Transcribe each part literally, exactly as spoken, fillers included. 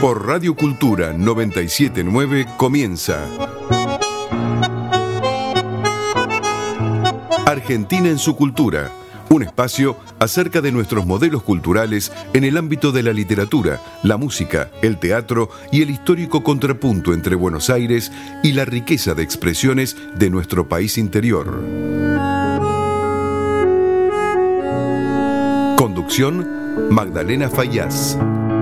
Por Radio Cultura noventa y siete punto nueve comienza Argentina en su cultura, un espacio acerca de nuestros modelos culturales en el ámbito de la literatura, la música, el teatro y el histórico contrapunto entre Buenos Aires y la riqueza de expresiones de nuestro país interior. Conducción, Magdalena Fayaz.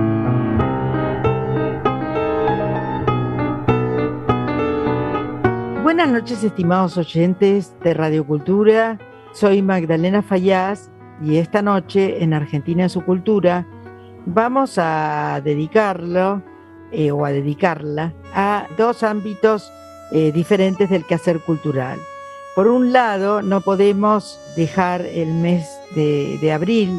Buenas noches, estimados oyentes de Radio Cultura. Soy Magdalena Fayaz y esta noche en Argentina en su cultura vamos a dedicarlo eh, o a dedicarla a dos ámbitos eh, diferentes del quehacer cultural. Por un lado, no podemos dejar el mes de, de abril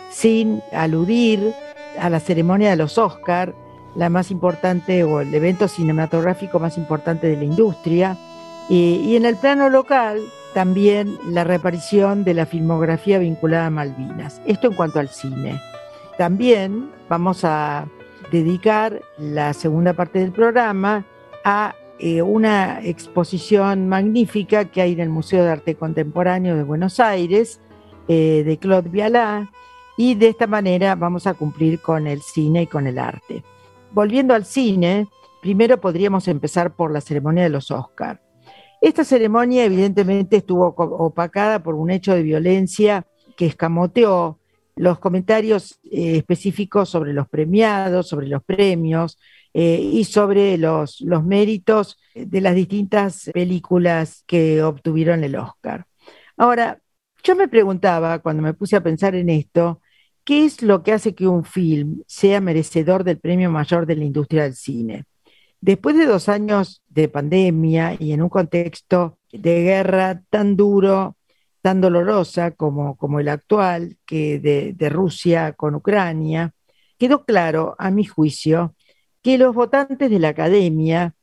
sin aludir a la ceremonia de los Oscar, la más importante o el evento cinematográfico más importante de la industria. Y, y en el plano local, también la reaparición de la filmografía vinculada a Malvinas. Esto en cuanto al cine. También vamos a dedicar la segunda parte del programa a eh, una exposición magnífica que hay en el Museo de Arte Contemporáneo de Buenos Aires, eh, de Claude Viallat, y de esta manera vamos a cumplir con el cine y con el arte. Volviendo al cine, primero podríamos empezar por la ceremonia de los Oscar. Esta ceremonia evidentemente estuvo opacada por un hecho de violencia que escamoteó los comentarios eh, específicos sobre los premiados, sobre los premios eh, y sobre los, los méritos de las distintas películas que obtuvieron el Oscar. Ahora, yo me preguntaba cuando me puse a pensar en esto, ¿qué es lo que hace que un film sea merecedor del premio mayor de la industria del cine? Después de dos años de pandemia y en un contexto de guerra tan duro, tan dolorosa como, como el actual, que de, de Rusia con Ucrania, quedó claro, a mi juicio, que los votantes de la academia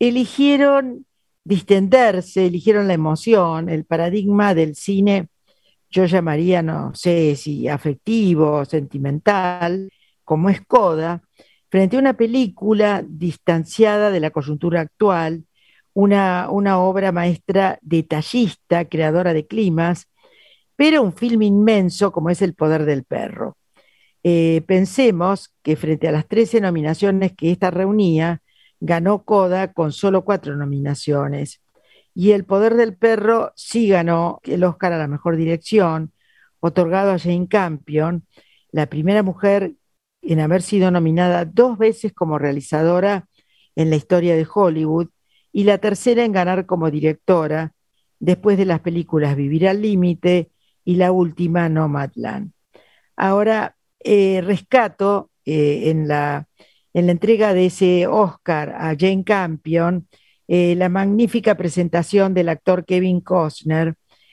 eligieron distenderse, eligieron la emoción, el paradigma del cine, yo llamaría, no sé si afectivo, sentimental, como es Coda, frente a una película distanciada de la coyuntura actual, una, una obra maestra detallista, creadora de climas, pero un film inmenso como es El poder del perro. Eh, pensemos que frente a las trece nominaciones que esta reunía, ganó Coda con solo cuatro nominaciones. Y El poder del perro sí ganó el Oscar a la mejor dirección, otorgado a Jane Campion, la primera mujer en haber sido nominada dos veces como realizadora en la historia de Hollywood y la tercera en ganar como directora, después de las películas Vivir al Límite y la última Nomadland. Ahora, eh, rescato eh, en, la, en la entrega de ese Oscar a Jane Campion eh, la magnífica presentación del actor Kevin Costner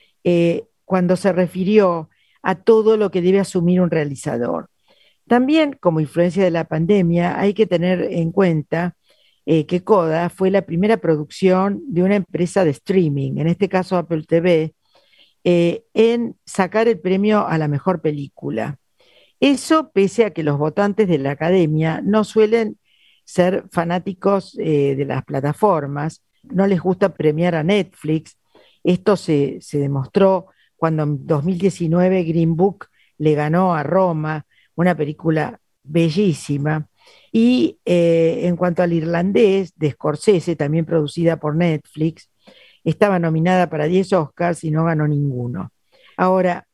eh, cuando se refirió a todo lo que debe asumir un realizador. También, como influencia de la pandemia, hay que tener en cuenta eh, que Coda fue la primera producción de una empresa de streaming, en este caso Apple T V, eh, en sacar el premio a la mejor película. Eso pese a que los votantes de la academia no suelen ser fanáticos eh, de las plataformas, no les gusta premiar a Netflix. Esto se, se demostró cuando en dos mil diecinueve Green Book le ganó a Roma, una película bellísima. Y eh, en cuanto al Irlandés, de Scorsese, también producida por Netflix, estaba nominada para diez Oscars y no ganó ninguno. Ahora,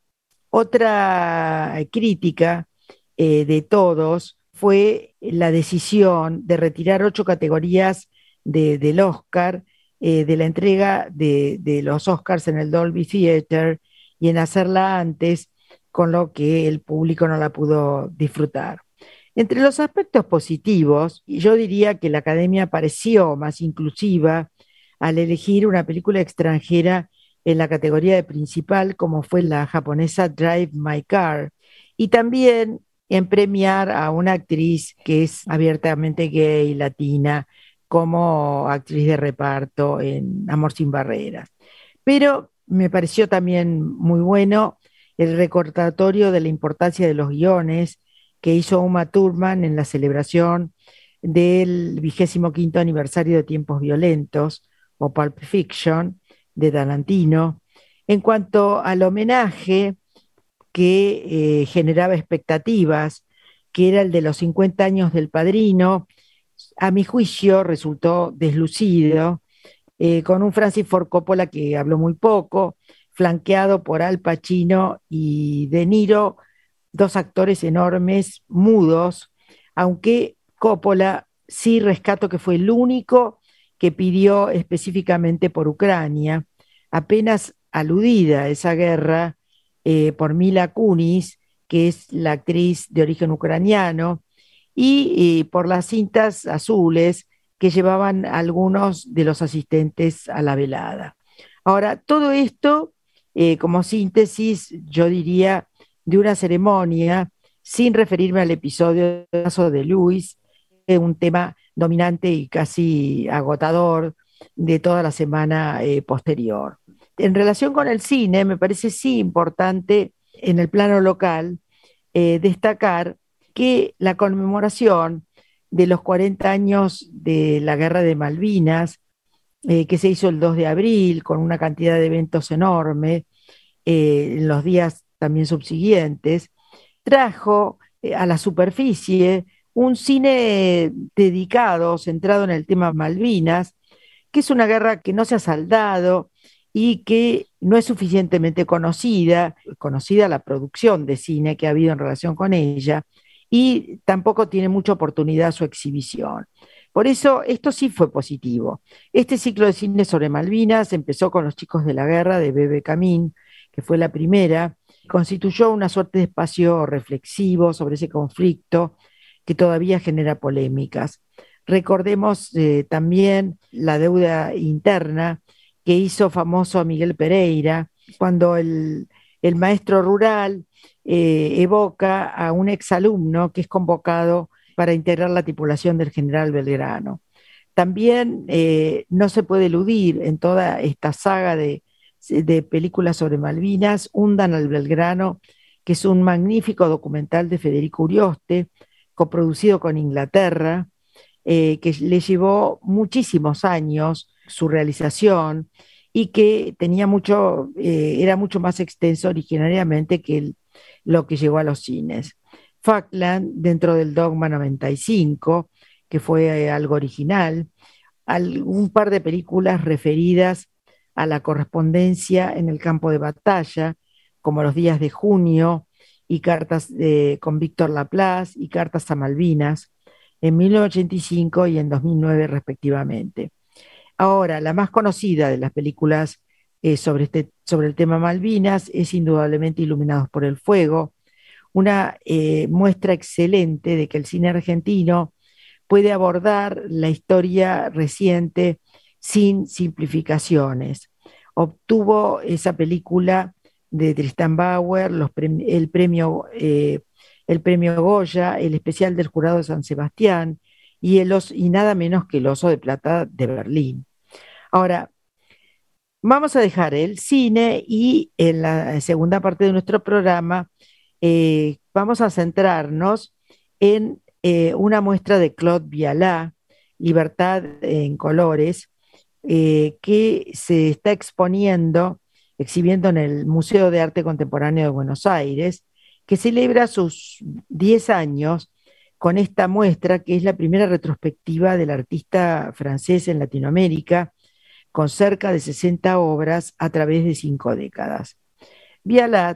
otra crítica eh, de todos fue la decisión de retirar ocho categorías de, del Oscar, eh, de la entrega de, de los Oscars en el Dolby Theater y en hacerla antes, con lo que el público no la pudo disfrutar. Entre los aspectos positivos, yo diría que la Academia pareció más inclusiva al elegir una película extranjera en la categoría de principal, como fue la japonesa Drive My Car, y también en premiar a una actriz que es abiertamente gay, latina, como actriz de reparto en Amor sin Barreras. Pero me pareció también muy bueno el recordatorio de la importancia de los guiones que hizo Uma Thurman en la celebración del vigésimo quinto aniversario de Tiempos Violentos o Pulp Fiction de Tarantino. En cuanto al homenaje que eh, generaba expectativas, que era el de los cincuenta años del Padrino, a mi juicio resultó deslucido, eh, con un Francis Ford Coppola que habló muy poco, flanqueado por Al Pacino y De Niro, dos actores enormes, mudos, aunque Coppola sí rescato que fue el único que pidió específicamente por Ucrania, apenas aludida a esa guerra eh, por Mila Kunis, que es la actriz de origen ucraniano, y eh, por las cintas azules que llevaban algunos de los asistentes a la velada. Ahora, todo esto, eh, como síntesis, yo diría, de una ceremonia, sin referirme al episodio de Luis, un tema dominante y casi agotador de toda la semana eh, posterior. En relación con el cine, me parece sí importante en el plano local eh, destacar que la conmemoración de los cuarenta años de la Guerra de Malvinas, eh, que se hizo el dos de abril con una cantidad de eventos enorme, eh, en los días también subsiguientes, trajo eh, a la superficie un cine dedicado, centrado en el tema Malvinas, que es una guerra que no se ha saldado y que no es suficientemente conocida, conocida la producción de cine que ha habido en relación con ella, y tampoco tiene mucha oportunidad su exhibición. Por eso, esto sí fue positivo. Este ciclo de cine sobre Malvinas empezó con Los chicos de la guerra, de Bebe Camín, que fue la primera, constituyó una suerte de espacio reflexivo sobre ese conflicto que todavía genera polémicas. Recordemos eh, también la deuda interna que hizo famoso a Miguel Pereira, cuando el, el maestro rural eh, evoca a un exalumno que es convocado para integrar la tripulación del general Belgrano. También eh, no se puede eludir en toda esta saga de, de películas sobre Malvinas, Hundan al Belgrano, que es un magnífico documental de Federico Urioste, coproducido con Inglaterra, eh, que le llevó muchísimos años su realización y que tenía mucho, eh, era mucho más extenso originariamente que el, lo que llegó a los cines. Falkland, dentro del Dogma noventa y cinco, que fue eh, algo original, al, un par de películas referidas a la correspondencia en el campo de batalla, como Los días de junio y Cartas eh, con Víctor Laplace y Cartas a Malvinas, en mil novecientos ochenta y cinco y en dos mil nueve respectivamente. Ahora, la más conocida de las películas eh, sobre, este, sobre el tema Malvinas es indudablemente Iluminados por el Fuego, una eh, muestra excelente de que el cine argentino puede abordar la historia reciente sin simplificaciones. Obtuvo esa película de Tristan Bauer los premi el, premio, eh, el premio Goya, el especial del Jurado de San Sebastián y, el os y nada menos que el Oso de Plata de Berlín. Ahora, vamos a dejar el cine y en la segunda parte de nuestro programa eh, vamos a centrarnos en eh, una muestra de Claude Viallat, Libertad en Colores, eh, que se está exponiendo, exhibiendo en el Museo de Arte Contemporáneo de Buenos Aires, que celebra sus diez años con esta muestra, que es la primera retrospectiva del artista francés en Latinoamérica, con cerca de sesenta obras a través de cinco décadas. Viallat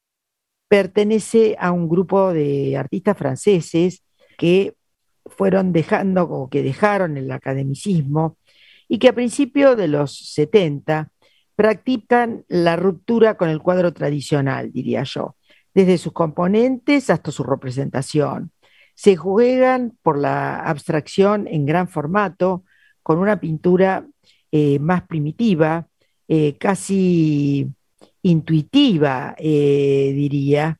pertenece a un grupo de artistas franceses que fueron dejando o que dejaron el academicismo y que a principios de los setenta practican la ruptura con el cuadro tradicional, diría yo, desde sus componentes hasta su representación. Se juegan por la abstracción en gran formato, con una pintura eh, más primitiva, eh, casi intuitiva, eh, diría,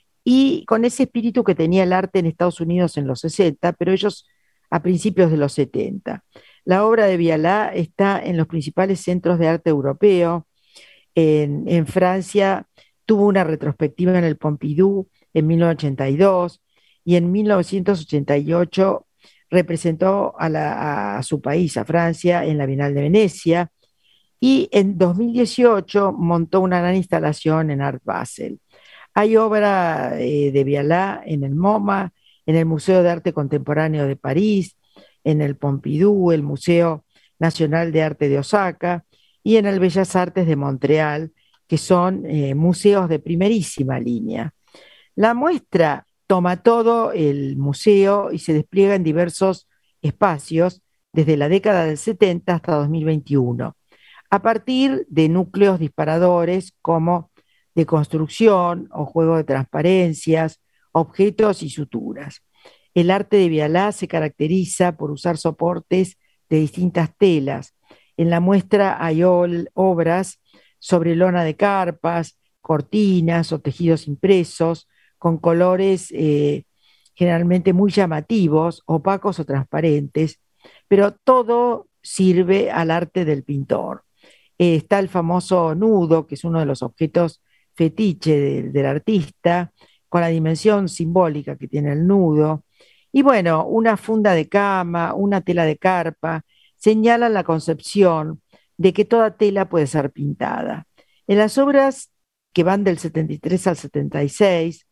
y con ese espíritu que tenía el arte en Estados Unidos en los sesenta, pero ellos a principios de los setenta. La obra de Viallat está en los principales centros de arte europeo. En, en Francia tuvo una retrospectiva en el Pompidou en mil novecientos ochenta y dos y en mil novecientos ochenta y ocho representó a, la, a su país, a Francia, en la Bienal de Venecia, y en dos mil dieciocho montó una gran instalación en Art Basel. Hay obra eh, de Vialá en el MoMA, en el Museo de Arte Contemporáneo de París, en el Pompidou, el Museo Nacional de Arte de Osaka y en el Bellas Artes de Montreal, que son eh, museos de primerísima línea. La muestra toma todo el museo y se despliega en diversos espacios desde la década del setenta hasta dos mil veintiuno, a partir de núcleos disparadores como de construcción o juego de transparencias, objetos y suturas. El arte de Vialá se caracteriza por usar soportes de distintas telas. En la muestra hay obras sobre lona de carpas, cortinas o tejidos impresos, con colores eh, generalmente muy llamativos, opacos o transparentes, pero todo sirve al arte del pintor. Eh, está el famoso nudo, que es uno de los objetos fetiche de, del artista, con la dimensión simbólica que tiene el nudo. Y bueno, una funda de cama, una tela de carpa, señalan la concepción de que toda tela puede ser pintada. En las obras que van del setenta y tres al setenta y seis,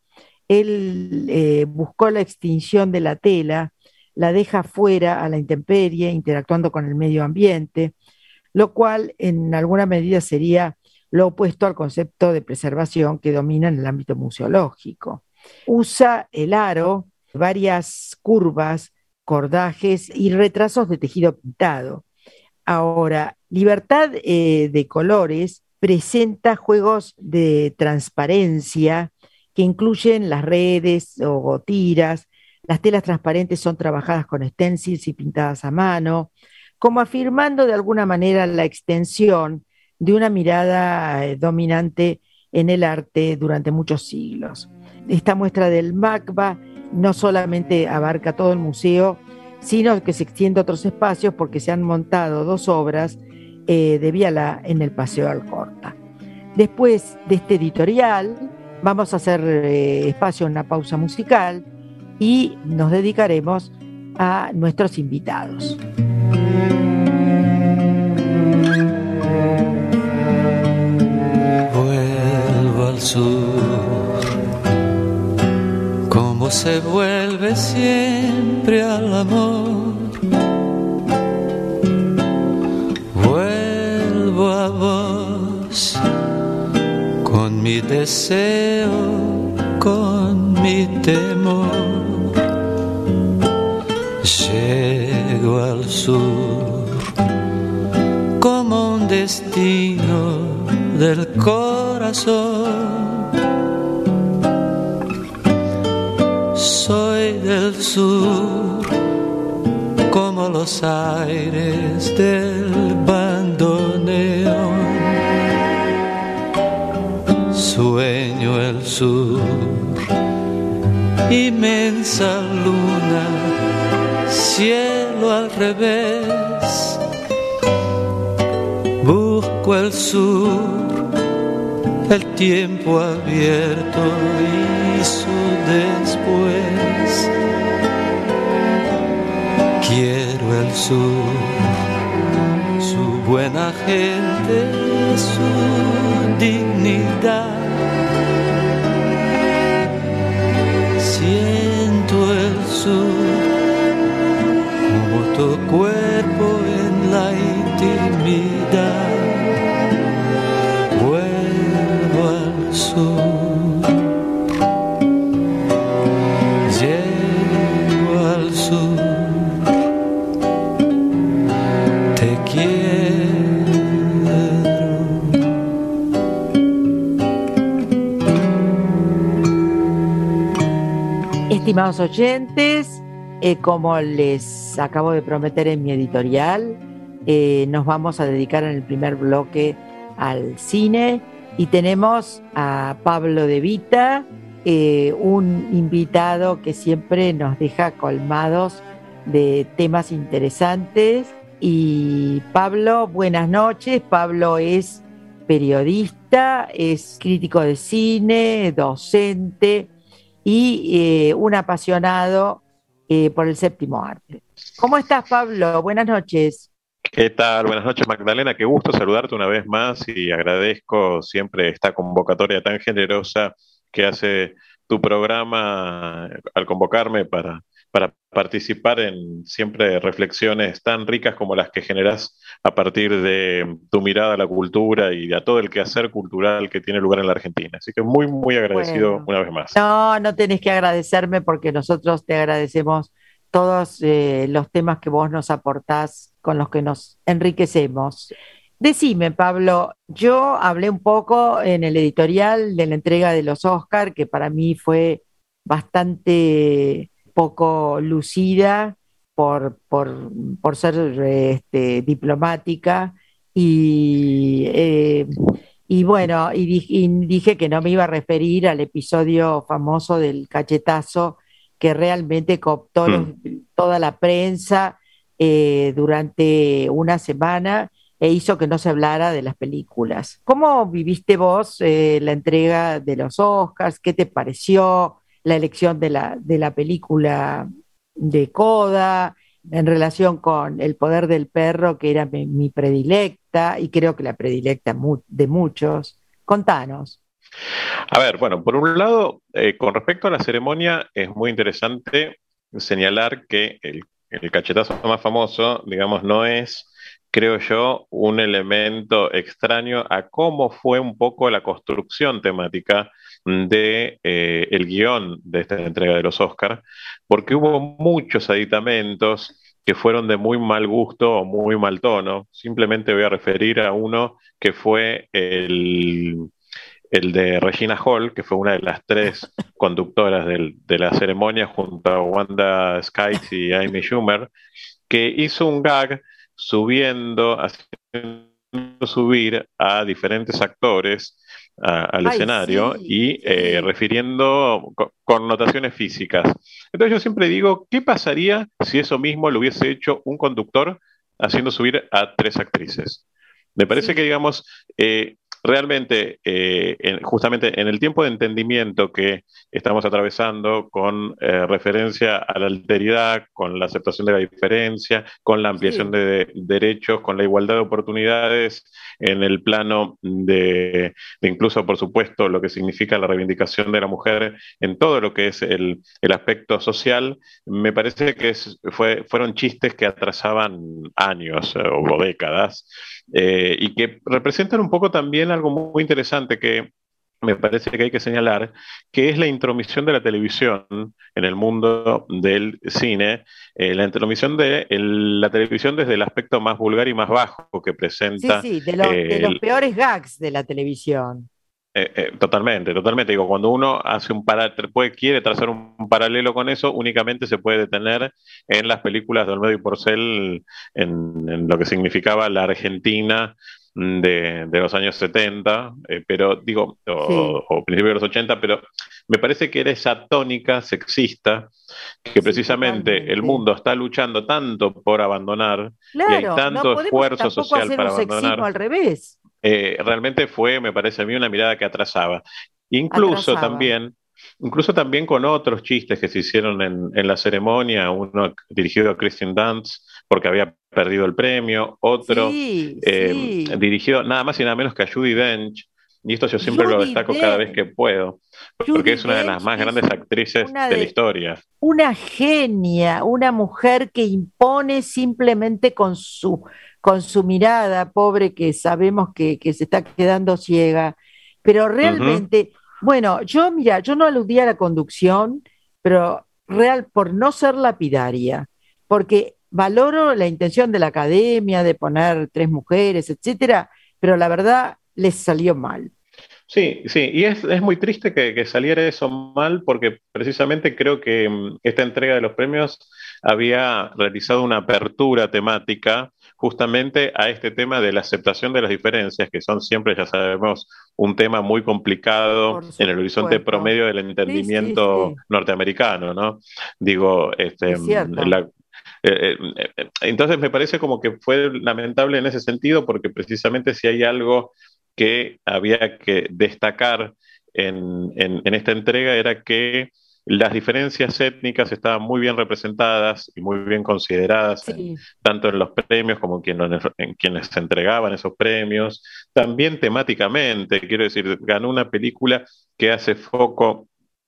él eh, buscó la extinción de la tela, la deja fuera a la intemperie, interactuando con el medio ambiente, lo cual en alguna medida sería lo opuesto al concepto de preservación que domina en el ámbito museológico. Usa el aro, varias curvas, cordajes y retrasos de tejido pintado. Ahora, Libertad eh, de Colores presenta juegos de transparencia que incluyen las redes o tiras. Las telas transparentes son trabajadas con stencils y pintadas a mano, como afirmando de alguna manera la extensión de una mirada eh, dominante en el arte durante muchos siglos. Esta muestra del MACBA no solamente abarca todo el museo, sino que se extiende a otros espacios porque se han montado dos obras eh, de Vialá en el Paseo Alcorta. Después de este editorial, vamos a hacer eh, espacio a una pausa musical y nos dedicaremos a nuestros invitados. Vuelvo al sur, como se vuelve siempre al amor. Vuelvo a vos, con mi deseo, con mi temor. Llego al sur como un destino del corazón. Soy del sur como los aires del bandoneón. Sueño el sur, inmensa luna, cielo al revés. Busco el sur, el tiempo abierto y su después. Quiero el sur, su buena gente, su dignidad. Siento el sur como tu cuerpo en la intimidad. Vuelvo al sur, llego al sur, te quiero. Estimados oyentes, eh, como les acabo de prometer en mi editorial, eh, nos vamos a dedicar en el primer bloque al cine y tenemos a Pablo De Vita, eh, un invitado que siempre nos deja colmados de temas interesantes. Y Pablo, buenas noches. Pablo es periodista, es crítico de cine, docente y eh, un apasionado eh, por el séptimo arte. ¿Cómo estás, Pablo? Buenas noches. ¿Qué tal? Buenas noches, Magdalena. Qué gusto saludarte una vez más y agradezco siempre esta convocatoria tan generosa que hace tu programa al convocarme para, para participar en siempre reflexiones tan ricas como las que generás a partir de tu mirada a la cultura y a todo el quehacer cultural que tiene lugar en la Argentina. Así que muy, muy agradecido Bueno, una vez más. no, no tenés que agradecerme porque nosotros te agradecemos todos eh, los temas que vos nos aportás, con los que nos enriquecemos. Decime, Pablo, yo hablé un poco en el editorial de la entrega de los Oscar, que para mí fue bastante poco lucida por, por, por ser este, diplomática y, eh, y bueno, y, di- y dije que no me iba a referir al episodio famoso del cachetazo que realmente cooptó los- Mm. toda la prensa eh, durante una semana e hizo que no se hablara de las películas. ¿Cómo viviste vos eh, la entrega de los Oscars? ¿Qué te pareció la elección de la, de la película de Coda en relación con El poder del perro, que era mi, mi predilecta y creo que la predilecta mu- de muchos? Contanos. A ver, bueno, por un lado, eh, con respecto a la ceremonia, es muy interesante señalar que el, el cachetazo más famoso, digamos, no es, creo yo, un elemento extraño a cómo fue un poco la construcción temática de eh, el guión de esta entrega de los Oscars, porque hubo muchos aditamentos que fueron de muy mal gusto o muy mal tono. Simplemente voy a referir a uno que fue el el de Regina Hall, que fue una de las tres conductoras del- de la ceremonia junto a Wanda Skite y Amy Schumer, que hizo un gag subiendo, haciendo subir a diferentes actores a- al Ay, escenario sí, y eh, sí, refiriendo co- connotaciones físicas. Entonces yo siempre digo, ¿qué pasaría si eso mismo lo hubiese hecho un conductor haciendo subir a tres actrices? Me parece que, sí, digamos, eh, realmente, eh, en- justamente en el tiempo de entendimiento que estamos atravesando con eh, referencia a la alteridad, con la aceptación de la diferencia, con la ampliación sí, de, de derechos, con la igualdad de oportunidades, en el plano de, de incluso, por supuesto, lo que significa la reivindicación de la mujer en todo lo que es el, el aspecto social, me parece que es- fue, fueron chistes que atrasaban años eh, o décadas eh, y que representan un poco también algo muy interesante que me parece que hay que señalar, que es la intromisión de la televisión en el mundo del cine, eh, la intromisión de el- la televisión desde el aspecto más vulgar y más bajo que sí, presenta sí, de los, de eh, los peores gags de la televisión. eh, eh, totalmente, totalmente. Digo, cuando uno hace un para, puede, quiere trazar un, un paralelo con eso, únicamente se puede detener en las películas de Olmedo y Porcel, en, en lo que significaba la Argentina mm, de, de los años setenta, eh, pero digo, Sí, o, o principios de los ochenta, pero me parece que era esa tónica sexista que sí, precisamente el totalmente. mundo está luchando tanto por abandonar y hay Claro, no tanto podemos esfuerzo tampoco social hacer un para sexismo abandonar al revés, eh, realmente fue, me parece a mí, una mirada que atrasaba. Incluso atrasaba. también, incluso también con otros chistes que se hicieron en, en la ceremonia, uno dirigido a Kristen Dunst porque había perdido el premio, otro Sí, eh, sí. dirigido nada más y nada menos que a Judi Dench, y esto yo siempre lo Judi destaco cada vez que Dench, puedo, porque Judi es una de las Dench más es grandes actrices una de la de historia. una genia, una mujer que impone simplemente con su, con su mirada, pobre que sabemos que, que se está quedando ciega, pero Ujú. realmente, bueno, yo mira, yo no aludía a la conducción, pero real por no ser lapidaria, porque valoro la intención de la academia de poner tres mujeres, etcétera, pero la verdad les salió mal. Sí, sí, y es, es muy triste que, que saliera eso mal porque precisamente creo que mm, esta entrega de los premios había realizado una apertura temática justamente a este tema de la aceptación de las diferencias, que son siempre, ya sabemos, un tema muy complicado Por en el horizonte supuesto. promedio del Sí, sí, entendimiento sí, norteamericano, ¿no? Digo, este, es mm, cierto. la- eh, eh, eh, entonces me parece como que fue lamentable en ese sentido porque precisamente si hay algo que había que destacar en, en- en esta entrega era que las diferencias étnicas estaban muy bien representadas y muy bien consideradas, en, Sí. tanto en los premios como en quienes, en quienes se entregaban esos premios. También temáticamente, quiero decir, ganó una película que hace foco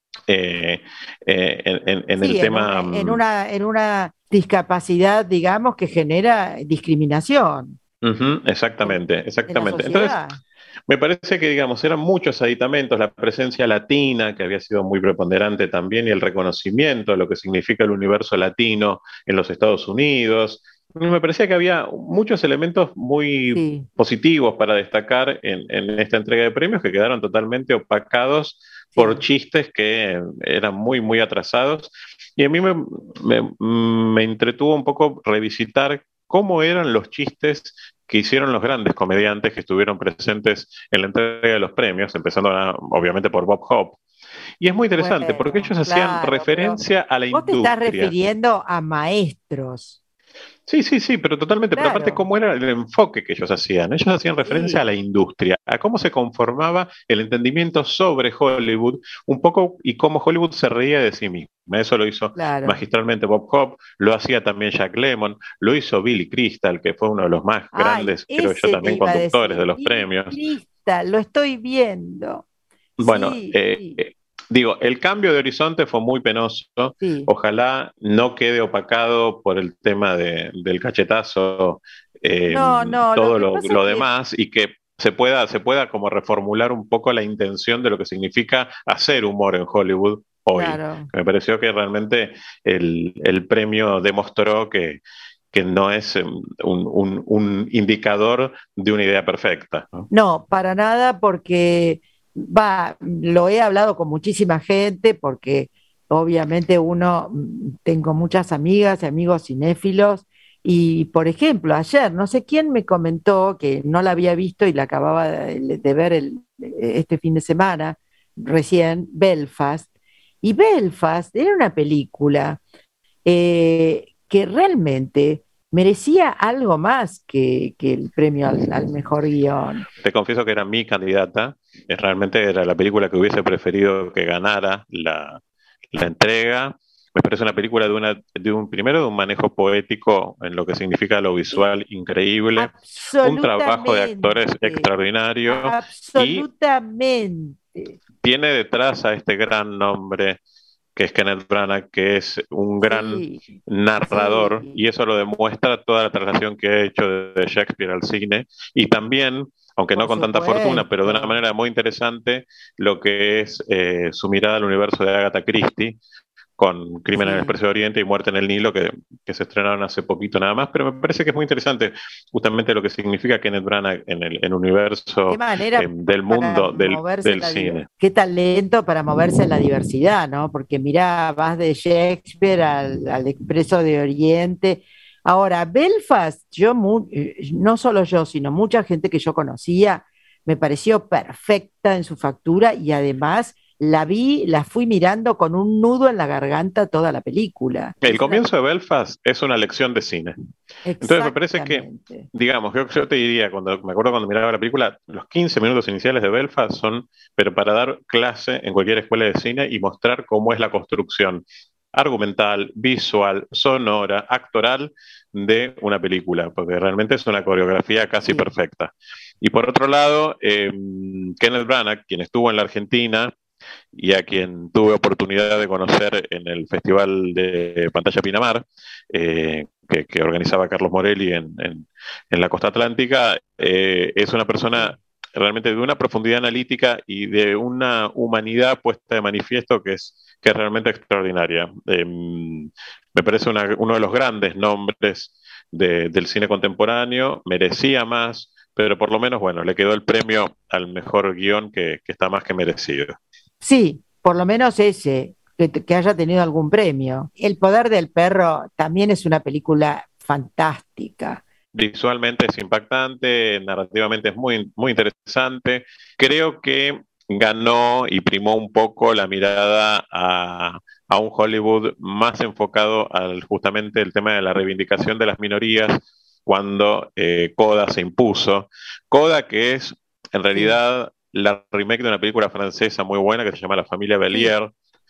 eh, eh, en, en- en el Sí, en tema. una, en mm, una, en una discapacidad, digamos, que genera discriminación Ujú, en, exactamente, en la exactamente. Entonces, sociedad. me parece que, digamos, eran muchos aditamentos, la presencia latina, que había sido muy preponderante también, y el reconocimiento de lo que significa el universo latino en los Estados Unidos. Me parecía que había muchos elementos muy Sí, positivos para destacar en, en esta entrega de premios que quedaron totalmente opacados por sí. chistes que eran muy, muy atrasados. Y a mí me, me, me entretuvo un poco revisitar cómo eran los chistes que hicieron los grandes comediantes que estuvieron presentes en la entrega de los premios, empezando a- obviamente por Bob Hope. Y es muy interesante porque Bueno, ellos hacían claro, pero referencia a la vos te estás industria. refiriendo a maestros. Sí, sí, sí, pero totalmente. Pero aparte, Claro, ¿cómo era el enfoque que ellos hacían? Ellos hacían referencia a sí, la industria, a cómo se conformaba el entendimiento sobre Hollywood, un poco y cómo Hollywood se reía de sí misma. Eso lo hizo claro. magistralmente Bob Hope, lo hacía también Jack Lemmon, lo hizo Billy Crystal, que fue uno de los más Ay, grandes, creo yo, ese te también iba a conductores decir. de los Billy premios. Crystal, lo estoy viendo. Bueno, Sí, eh, sí, eh, digo, el cambio de horizonte fue muy penoso. sí. Ojalá no quede opacado por el tema de- del cachetazo, eh, No, no, lo todo que lo, pasa es lo que, demás y que se pueda, se pueda como reformular un poco la intención de lo que significa hacer humor en Hollywood hoy. claro. Me pareció que realmente el, el premio demostró que, que no es eh, un, un- un indicador de una idea perfecta, ¿no? No, para nada, porque va, lo he hablado con muchísima gente, porque obviamente uno, mm, tengo muchas amigas y amigos cinéfilos, y por ejemplo, ayer, no sé quién me comentó que no la había visto y la acababa de, de ver el- este fin de semana, recién, Belfast, y Belfast era una película eh, que realmente merecía algo más que, que el premio al, al mejor guión. Te confieso que era mi candidata, eh, realmente era la película que hubiese preferido que ganara la, la entrega. Me parece una película de, una, de un, primero, de un manejo poético en lo que significa lo Eh, visual increíble, un trabajo de actores absolutamente, extraordinario y absolutamente. tiene detrás a este gran nombre que es Kenneth Branagh, que es un gran Sí, narrador, y sí, eso lo demuestra toda la traslación que ha hecho de Shakespeare al cine, y también, aunque no por con tanta fortuna, pero de una supuesto. manera muy interesante, lo que es eh, su mirada al universo de Agatha Christie, con Crimen en el Sí. Expreso de Oriente y Muerte en el Nilo, que, que se estrenaron hace poquito nada más, pero me parece que es muy interesante justamente lo que significa Kenneth Branagh en el, en el Qué universo eh, manera del para mundo del, moverse en del la cine. diversidad. Qué talento para moverse en la diversidad, ¿no? Porque mirá, vas de Shakespeare al, al Expreso de Oriente. Ahora, Belfast, yo, mu- eh, no solo yo, sino mucha gente que yo conocía, me pareció perfecta en su factura y además la vi, la fui mirando con un nudo en la garganta toda la película. El Es una comienzo de película. Belfast es una lección de cine. Entonces me parece que, Exactamente. digamos, yo, yo te diría, cuando me acuerdo cuando miraba la película, los quince minutos iniciales de Belfast son, pero para dar clase en cualquier escuela de cine y mostrar cómo es la construcción argumental, visual, sonora, actoral de una película, porque realmente es una coreografía casi Sí, perfecta. Y por otro lado, eh, Kenneth Branagh, quien estuvo en la Argentina y a quien tuve oportunidad de conocer en el Festival de Pantalla Pinamar, eh, que, que, organizaba Carlos Morelli en, en, en la costa atlántica, eh, es una persona sí, realmente de una profundidad analítica y de una humanidad puesta de manifiesto que es, que es realmente extraordinaria. Eh, me parece una, uno de los grandes nombres de, del cine contemporáneo, merecía más, pero por lo menos, bueno, le quedó el premio al mejor guión que, que está más que merecido. sí, por lo menos ese, que, que haya tenido algún premio. El poder del perro también es una película fantástica. Visualmente es impactante, narrativamente es muy, muy interesante. Creo que ganó y primó un poco la mirada a, a un Hollywood más enfocado al justamente el tema de la reivindicación de las minorías cuando eh, Coda se impuso. Coda, que es en Sí, realidad la remake de una película francesa muy buena que se llama La familia sí, Bélier,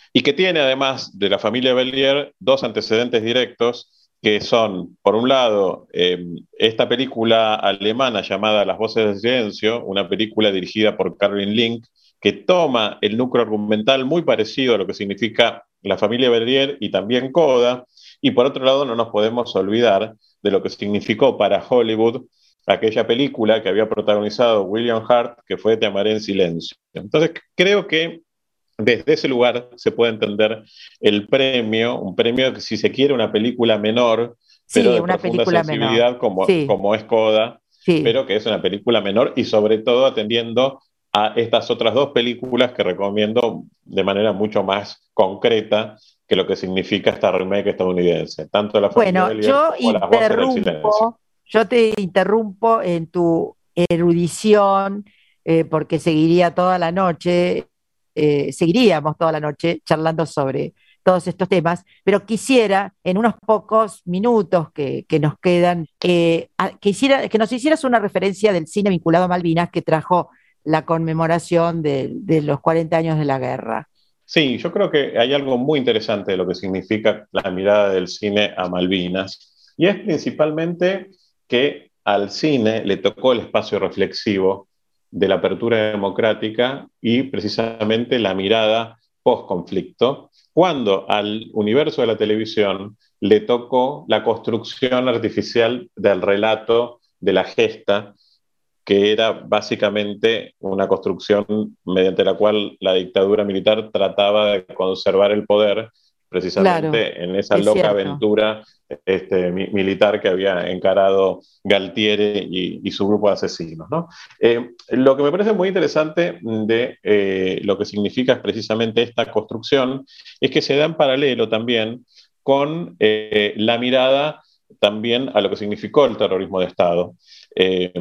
y que tiene además de la familia Bellier dos antecedentes directos, que son, por un lado, eh, esta película alemana llamada Las voces del silencio, una película dirigida por Caroline Link, que toma el núcleo argumental muy parecido a lo que significa la familia Bellier y también Coda, y por otro lado no nos podemos olvidar de lo que significó para Hollywood aquella película que había protagonizado William Hurt, que fue Te amaré en silencio. Entonces creo que desde ese lugar se puede entender el premio, un premio que si se quiere una película menor, pero Sí, de una profunda película menor. sensibilidad como, Sí, como es Coda, sí. pero que es una película menor y sobre todo atendiendo a estas otras dos películas que recomiendo de manera mucho más concreta que lo que significa esta remake estadounidense, tanto La familia Bueno, Bellier yo como Las voces del silencio. interrumpo, yo te interrumpo en tu erudición, eh, porque seguiría toda la noche, eh, seguiríamos toda la noche charlando sobre todos estos temas, pero quisiera en unos pocos minutos que, que nos quedan, eh, a- que, hiciera- que nos hicieras una referencia del cine vinculado a Malvinas que trajo la conmemoración de, de los cuarenta años de la guerra. Sí, yo creo que hay algo muy interesante de lo que significa la mirada del cine a Malvinas, y es principalmente que al cine le tocó el espacio reflexivo de la apertura democrática y precisamente la mirada post-conflicto, cuando al universo de la televisión le tocó la construcción artificial del relato de la gesta, que era básicamente una construcción mediante la cual la dictadura militar trataba de conservar el poder, Claro, precisamente en esa es loca cierto. aventura este, mi, militar que había encarado Galtieri y, y su grupo de asesinos, ¿no? Eh, lo que me parece muy interesante de eh, lo que significa precisamente esta construcción es que se da en paralelo también con eh, la mirada también a lo que significó el terrorismo de Estado eh,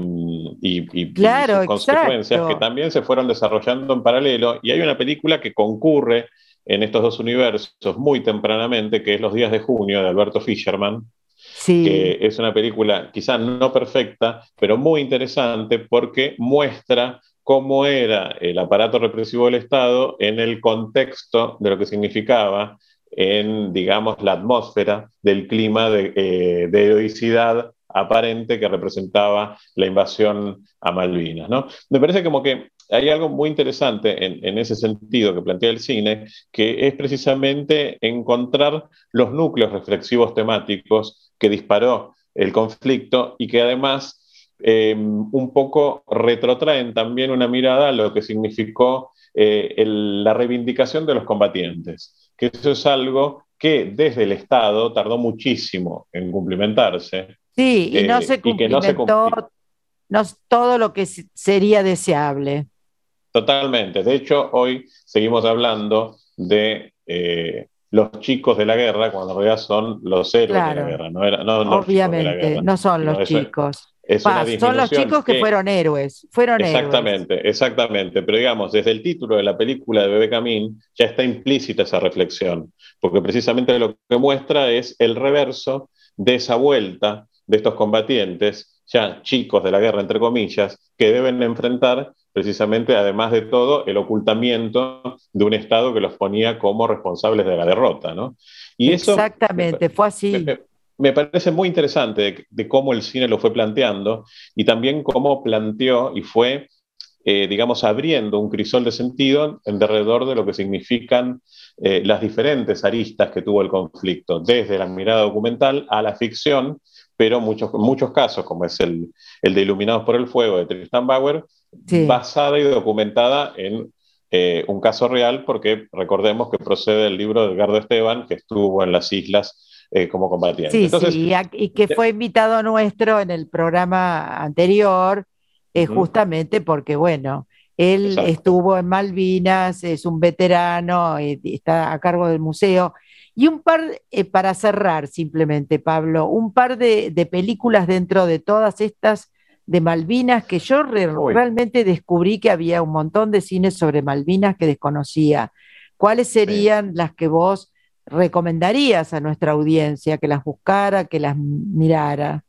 y, y, y, Claro, sus consecuencias que exacto. también se fueron desarrollando en paralelo. Y hay una película que concurre en estos dos universos muy tempranamente, que es Los días de junio de Alberto Fischerman, Sí, que es una película quizá no perfecta, pero muy interesante porque muestra cómo era el aparato represivo del Estado en el contexto de lo que significaba en, digamos, la atmósfera del clima de, eh, de heroicidad aparente que representaba la invasión a Malvinas, ¿no? Me parece como que hay algo muy interesante en, en ese sentido que plantea el cine, que es precisamente encontrar los núcleos reflexivos temáticos que disparó el conflicto y que además eh, un poco retrotraen también una mirada a lo que significó eh, el, la reivindicación de los combatientes, que eso es algo que desde el Estado tardó muchísimo en cumplimentarse sí, y no eh, se y que no se cumplimentó no, s- todo lo que s- sería deseable. totalmente. De hecho, hoy seguimos hablando de eh, los chicos de la guerra, cuando en realidad son los héroes de la Claro, guerra, no, era, no los chicos de la obviamente, guerra, no son sino los eso chicos. es una Va, son los disminución chicos que que fueron héroes, fueron héroes. exactamente, exactamente. Pero digamos, desde el título de la película de Bebé Camín ya está implícita esa reflexión, porque precisamente lo que muestra es el reverso de esa vuelta de estos combatientes, ya chicos de la guerra, entre comillas, que deben enfrentar precisamente, además de todo, el ocultamiento de un Estado que los ponía como responsables de la derrota, ¿no? Y eso me, Exactamente, fue así. me, me parece muy interesante de, de cómo el cine lo fue planteando y también cómo planteó y fue, eh, digamos, abriendo un crisol de sentido en derredor de lo que significan eh, las diferentes aristas que tuvo el conflicto, desde la mirada documental a la ficción, pero muchos, muchos casos, como es el, el de Iluminados por el Fuego de Tristan Bauer, Sí, basada y documentada en eh, un caso real, porque recordemos que procede del libro de Edgardo Esteban, que estuvo en las islas eh, como combatiente. sí, Entonces, sí, y, a- y que fue invitado nuestro en el programa anterior, eh, uh-huh, justamente porque, bueno, él exacto. estuvo en Malvinas, es un veterano, eh, está a cargo del museo. Y un par, eh, para cerrar simplemente, Pablo, un par de, de películas dentro de todas estas de Malvinas que yo re- Uy, realmente descubrí que había un montón de cines sobre Malvinas que desconocía. ¿Cuáles sí. serían las que vos recomendarías a nuestra audiencia que las buscara, que las mirara?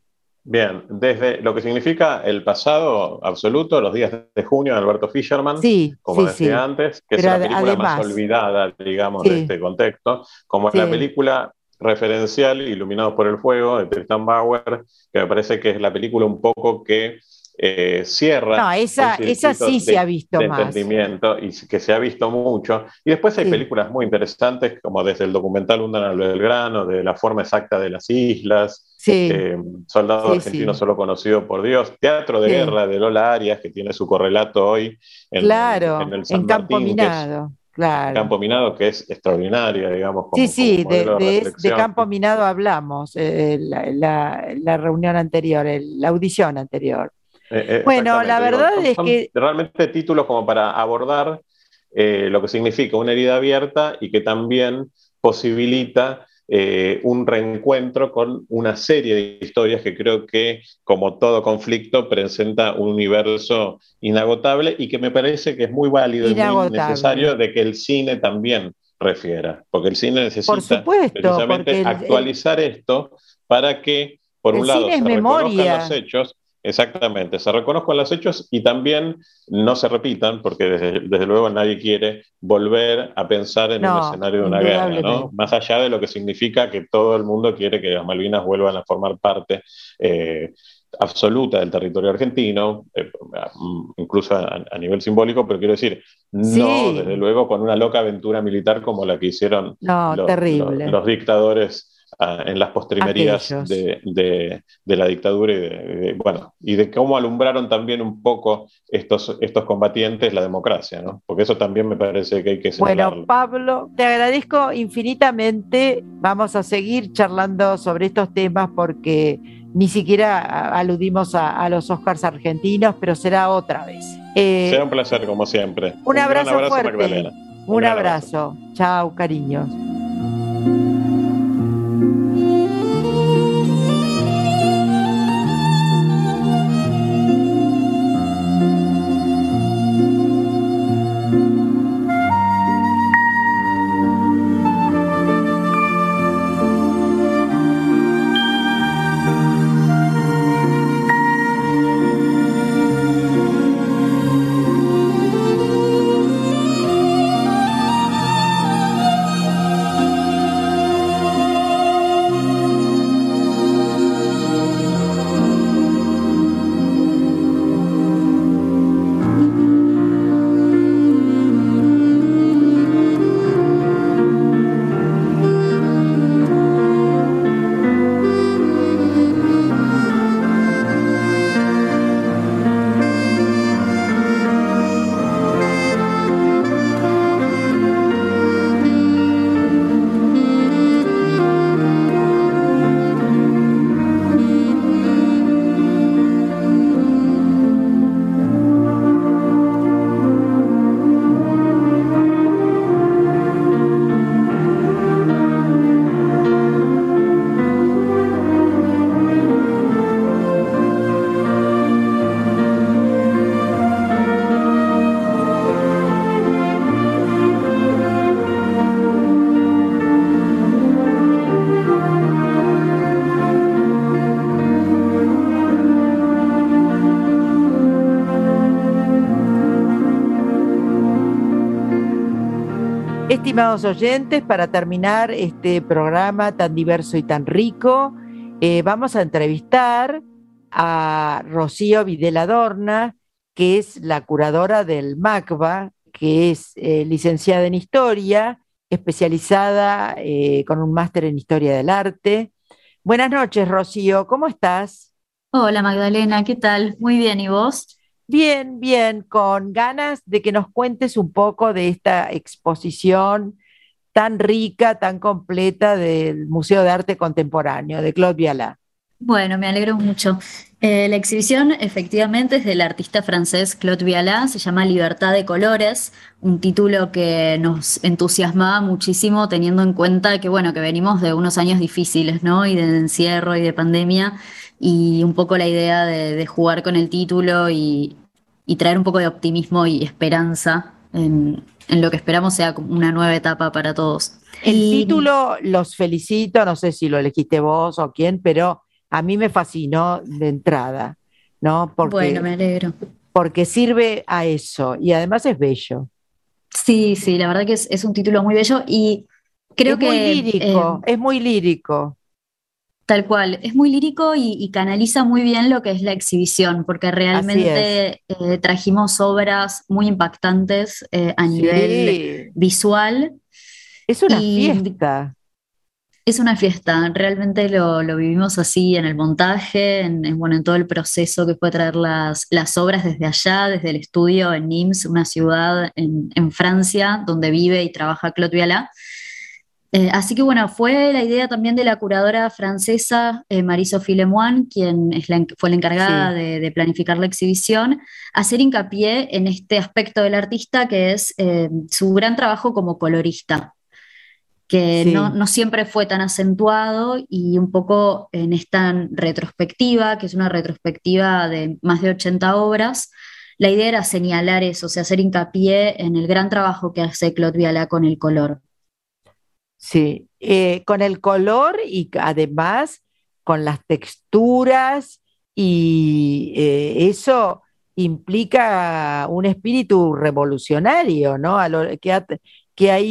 Bien, desde lo que significa el pasado absoluto, los días de junio de Alberto Fischerman, Sí, como sí, decía sí. antes, que es Pero la ade- película más además, olvidada, digamos, de sí, este contexto, como la sí. película referencial Iluminados por el Fuego de Tristan Bauer, que me parece que es la película un poco que eh, cierra No, un esa, esa circuito sí se ha de, visto de más. entendimiento y que se ha visto mucho. Y después hay Sí, películas muy interesantes, como desde el documental Hundan al Belgrano, de la forma exacta de las islas, sí, eh, Soldado sí, Argentino sí, Solo Conocido por Dios, Teatro de sí. Guerra de Lola Arias, que tiene su correlato hoy en el, en Claro, el en San Campo Martín, que es Minado, claro. Campo Minado, que es extraordinaria, digamos, Sí, como, como sí, de, modelo de de, es- de reflexión. Campo Minado hablamos, eh, la, la- la reunión anterior, el- la audición anterior. Eh, eh, Bueno, la exactamente, digo, verdad son, es son que, realmente títulos como para abordar eh, lo que significa una herida abierta y que también posibilita eh, un reencuentro con una serie de historias que creo que, como todo conflicto, presenta un universo inagotable y que me parece que es muy válido y muy inagotable. necesario de que el cine también refiera, porque el cine Por necesita supuesto, precisamente porque el, el- actualizar esto para que, por el un lado, cine es se reconozcan los memoria. hechos. Exactamente, se reconozcan los hechos y también no se repitan, porque desde, desde luego nadie quiere volver a pensar en un No, escenario de una guerra, ¿no? indudablemente. Más allá de lo que significa que todo el mundo quiere que las Malvinas vuelvan a formar parte eh, absoluta del territorio argentino, eh, incluso a, a, nivel simbólico, pero quiero decir, no, Sí, desde luego, con una loca aventura militar como la que hicieron no, los, los, terrible. los dictadores uh, en las postrimerías Aquellos. de, de, de la dictadura y de, de, bueno, y de cómo alumbraron también un poco estos, estos combatientes la democracia, ¿no? Porque eso también me parece que hay que Bueno, señalarlo. Pablo, te agradezco infinitamente. Vamos a seguir charlando sobre estos temas porque ni siquiera aludimos a, a los Oscars argentinos, pero será otra vez. Será Eh, un placer, como siempre. un Un gran abrazo abrazo, fuerte, Magdalena. Un un gran abrazo. abrazo. Chao, cariños. Estimados oyentes, para terminar este programa tan diverso y tan rico, eh, vamos a entrevistar a Rocío Videla Dorna, que es la curadora del MACBA, que es eh, licenciada en Historia, especializada eh, con un máster en Historia del Arte. Buenas noches, Rocío, ¿cómo estás? Hola Magdalena, ¿qué tal? Muy bien, ¿y vos? Bien, bien, con ganas de que nos cuentes un poco de esta exposición tan rica, tan completa del Museo de Arte Contemporáneo de Claude Viala. Bueno, me alegro mucho. Eh, la exhibición efectivamente es del artista francés Claude Viala, se llama Libertad de Colores, un título que nos entusiasmaba muchísimo teniendo en cuenta que, bueno, que venimos de unos años difíciles, ¿no? Y de encierro y de pandemia, y un poco la idea de, de jugar con el título y, y traer un poco de optimismo y esperanza en, en lo que esperamos sea como una nueva etapa para todos. El Y título, los felicito, no sé si lo elegiste vos o quién, pero a mí me fascinó de entrada, ¿no? Bueno, Porque, me alegro. porque sirve a eso y además es bello. Sí, sí, la verdad que es, es un título muy bello y Es creo muy que eh, lírico, es muy lírico. tal cual, es muy lírico y, y canaliza muy bien lo que es la exhibición, porque Así es. realmente eh, trajimos obras muy impactantes eh, a nivel Sí, visual es una y fiesta. es una fiesta, realmente lo, lo vivimos así en el montaje, en, en, bueno, en todo el proceso que fue traer las, las obras desde allá, desde el estudio en Nimes, una ciudad en, en Francia donde vive y trabaja Claude Viala. Eh, así que bueno, fue la idea también de la curadora francesa eh, Marie-Sophie Lemoine, quien es la, fue la encargada Sí, de, de planificar la exhibición, hacer hincapié en este aspecto del artista que es eh, su gran trabajo como colorista, que no, sí. no siempre fue tan acentuado y un poco en esta retrospectiva, que es una retrospectiva de más de ochenta obras, la idea era señalar eso, o sea, hacer hincapié en el gran trabajo que hace Claude Viala con el color. Sí, eh, con el color y además con las texturas y eh, eso implica un espíritu revolucionario, ¿no? A lo, que ha, que ha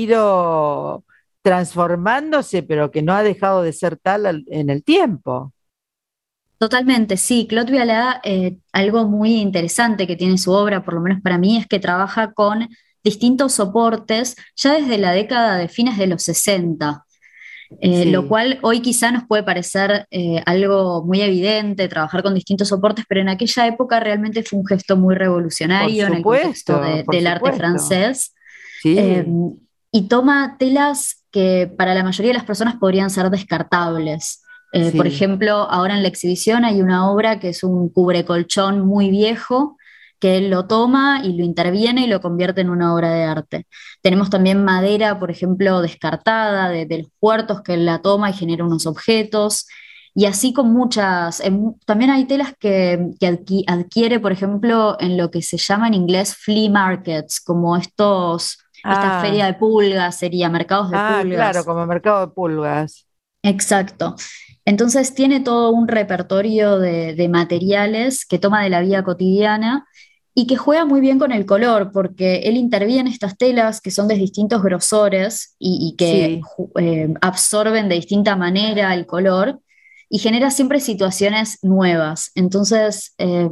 ido transformándose, pero que no ha dejado de ser tal al- en el tiempo. Totalmente, sí. Claude Viala, eh, algo muy interesante que tiene su obra, por lo menos para mí, es que trabaja con distintos soportes ya desde la década de fines de los sesenta, eh, lo Sí, cual hoy quizá nos puede parecer eh, algo muy evidente, trabajar con distintos soportes, pero en aquella época realmente fue un gesto muy por revolucionario en el contexto supuesto, de- por del arte supuesto. francés. eh, Sí, y toma telas que para la mayoría de las personas podrían ser descartables. Eh, por sí. ejemplo, ahora en la exhibición hay una obra que es un cubrecolchón muy viejo, que él lo toma y lo interviene y lo convierte en una obra de arte. Tenemos también madera, por ejemplo, descartada de, de los puertos que él la toma y genera unos objetos. Y así con muchas, en- también hay telas que, que adqui- adquiere, por ejemplo, en lo que se llama en inglés flea markets, como estos, esta feria Ah, de pulgas, sería mercados de ah, claro, pulgas. como mercado de pulgas. Exacto. Entonces tiene todo un repertorio de, de materiales que toma de la vida cotidiana y que juega muy bien con el color, porque él interviene en estas telas que son de distintos grosores y, y que Sí. ju- eh, absorben de distinta manera el color y genera siempre situaciones nuevas. Entonces, eh,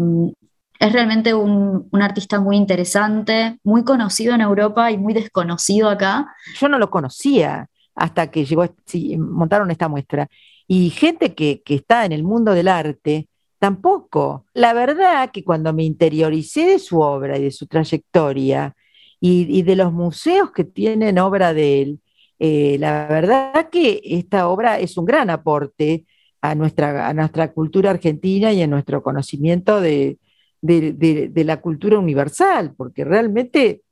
es realmente un, un artista muy interesante, muy conocido en Europa y muy desconocido acá. Yo no lo conocía hasta que llegó, sí, montaron esta muestra. Y gente que, que está en el mundo del arte, tampoco. La verdad que cuando me interioricé de su obra y de su trayectoria y, y de los museos que tienen obra de él, eh, la verdad que esta obra es un gran aporte a nuestra, a nuestra cultura argentina y a nuestro conocimiento de, de, de- de la cultura universal, porque realmente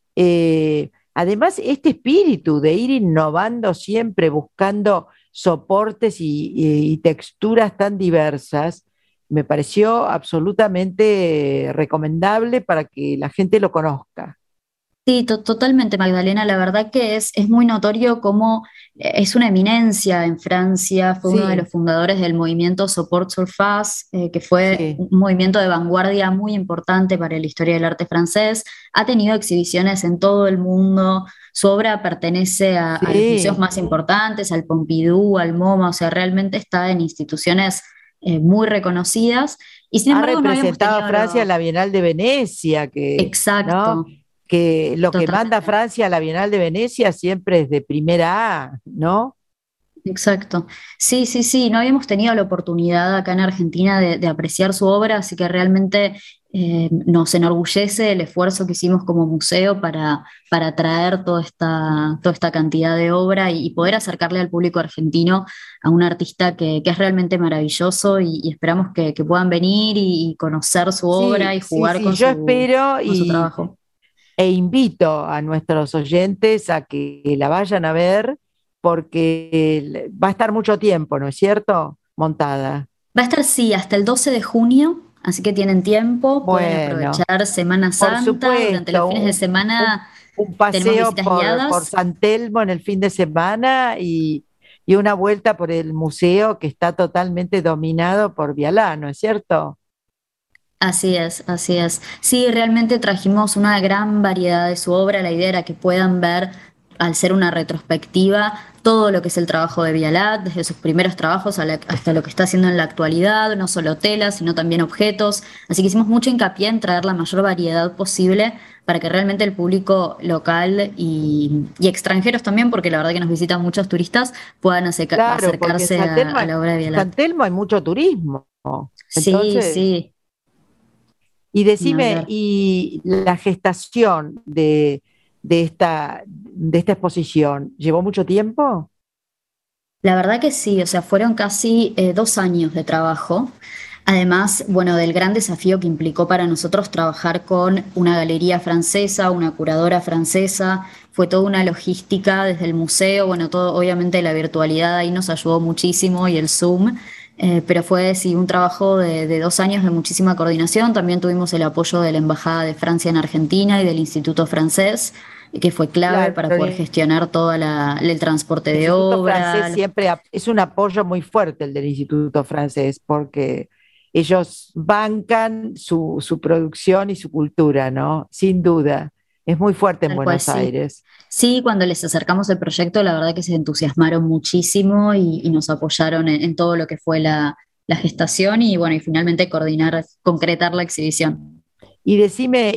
eh, además, este espíritu de ir innovando siempre, buscando soportes y, y- y texturas tan diversas, me pareció absolutamente recomendable para que la gente lo conozca. Sí, to- totalmente, Magdalena. La verdad que es, es muy notorio cómo eh, es una eminencia en Francia. Fue uno de Sí, los fundadores del movimiento Support Surface, eh, que fue sí, un movimiento de vanguardia muy importante para la historia del arte francés. Ha tenido exhibiciones en todo el mundo. Su obra pertenece a, a los museos sí. más importantes, al Pompidou, al MoMA, o sea, realmente está en instituciones eh, muy reconocidas. Y sin Ha embargo, no habíamos representado a tenido Francia en lo la Bienal de Venecia, que, ¿no? exacto, Que lo que manda totalmente. Francia a la Bienal de Venecia siempre es de primera A, ¿no? Exacto. Sí, sí, sí, no habíamos tenido la oportunidad acá en Argentina de, de apreciar su obra, así que realmente eh, nos enorgullece el esfuerzo que hicimos como museo para, para traer toda esta, toda esta cantidad de obra y, y poder acercarle al público argentino a un artista que, que es realmente maravilloso y, y esperamos que, que puedan venir y, y conocer su obra Sí, y sí, jugar sí, con yo su, espero con su y, trabajo. e invito a nuestros oyentes a que la vayan a ver porque va a estar mucho tiempo, ¿no es cierto? Montada. Va a estar, sí, hasta el doce de junio, así que tienen tiempo, pueden Bueno, aprovechar Semana por Santa, durante los supuesto, fines de un, un- semana un tenemos paseo visitas por, por guiadas. San Telmo en el fin de semana y, y una vuelta por el museo que está totalmente dominado por Vialá, ¿no es cierto? Así es, así es. Sí, realmente trajimos una gran variedad de su obra. La idea era que puedan ver, al ser una retrospectiva, todo lo que es el trabajo de Vialat, desde sus primeros trabajos a la- hasta lo que está haciendo en la actualidad, no solo telas, sino también objetos. Así que hicimos mucho hincapié en traer la mayor variedad posible para que realmente el público local y, y extranjeros también, porque la verdad que nos visitan muchos turistas, puedan acerca- Claro, porque en acercarse San a, Telmo, a hay- la obra de San Vialat. Telmo hay mucho turismo. Sí, Entonces, sí, y ni decime, hablar. ¿y la gestación de, de esta, de esta exposición llevó mucho tiempo? La verdad que sí, o sea, fueron casi eh, dos años de trabajo. Además, bueno, del gran desafío que implicó para nosotros trabajar con una galería francesa, una curadora francesa, fue toda una logística desde el museo, bueno, todo, obviamente la virtualidad ahí nos ayudó muchísimo y el Zoom, eh, pero fue sí un trabajo de, de dos años de muchísima coordinación. También tuvimos el apoyo de la Embajada de Francia en Argentina y del Instituto Francés, que fue clave Claro, para poder el gestionar todo el transporte de Instituto Francés obra. siempre ap- es un apoyo muy fuerte el del Instituto Francés, porque ellos bancan su, su producción y su cultura, ¿no? Sin duda. Es muy fuerte en Tal cual, Buenos sí. Aires. Sí, cuando les acercamos el proyecto, la verdad que se entusiasmaron muchísimo y, y nos apoyaron en, en todo lo que fue la, la gestación y bueno, y finalmente coordinar, concretar la exhibición. Y decime,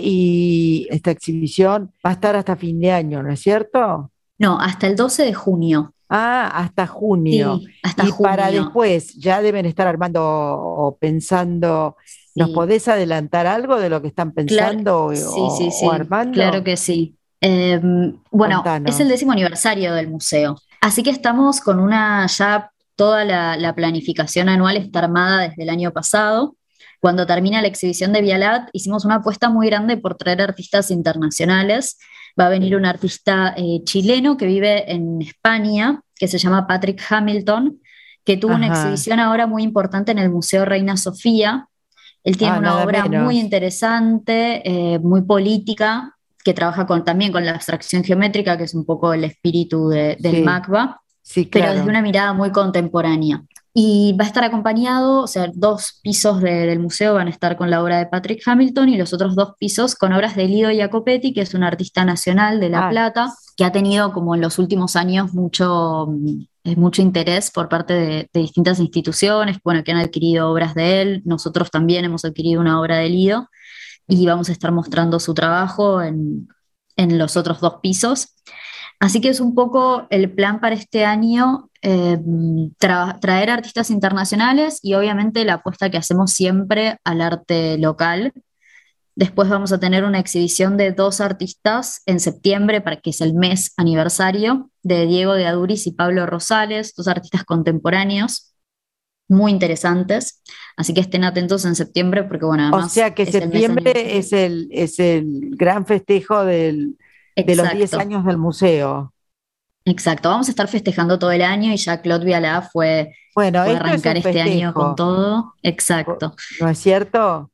y esta exhibición va a estar hasta fin de año, ¿no es cierto? No, hasta el doce de junio. Ah, hasta junio. Sí, hasta Y para junio. después, ya deben estar armando o pensando, ¿nos Sí, podés adelantar algo de lo que están claro, pensando o, sí, sí, o sí, claro armando? que sí. Eh, bueno, es el Contanos. décimo aniversario del museo, así que estamos con una ya toda la, la planificación anual está armada desde el año pasado. Cuando termina la exhibición de Vialat, hicimos una apuesta muy grande por traer artistas internacionales. Va a venir un artista eh, chileno que vive en España, que se llama Patrick Hamilton, que tuvo una Ajá. exhibición ahora muy importante en el Museo Reina Sofía. Él tiene Ah, una nada obra muy menos. interesante, eh, muy política, que trabaja con, también con la abstracción geométrica, que es un poco el espíritu de- del Sí, MACBA, sí, pero desde claro. una mirada muy contemporánea. Y va a estar acompañado, o sea, dos pisos de- del museo van a estar con la obra de Patrick Hamilton y los otros dos pisos con obras de Lido Jacopetti, que es un artista nacional de La Ah, Plata, que ha tenido como en los últimos años mucho, mm, eh, mucho interés por parte de, de distintas instituciones, bueno, que han adquirido obras de él. Nosotros también hemos adquirido una obra de Lido y vamos a estar mostrando su trabajo en, en los otros dos pisos. Así que es un poco el plan para este año, eh, tra- traer artistas internacionales y obviamente la apuesta que hacemos siempre al arte local. Después vamos a tener una exhibición de dos artistas en septiembre, para que es el mes aniversario, de Diego de Aduris y Pablo Rosales, dos artistas contemporáneos muy interesantes. Así que estén atentos en septiembre porque, bueno, o además sea que es el mes septiembre aniversario. es el, es el gran festejo del, de los diez Exacto. años del museo. Exacto, vamos a estar festejando todo el año y ya Claude Viala fue, Bueno, fue esto es arrancar un este año con festejo, todo. co- Exacto, ¿no es cierto?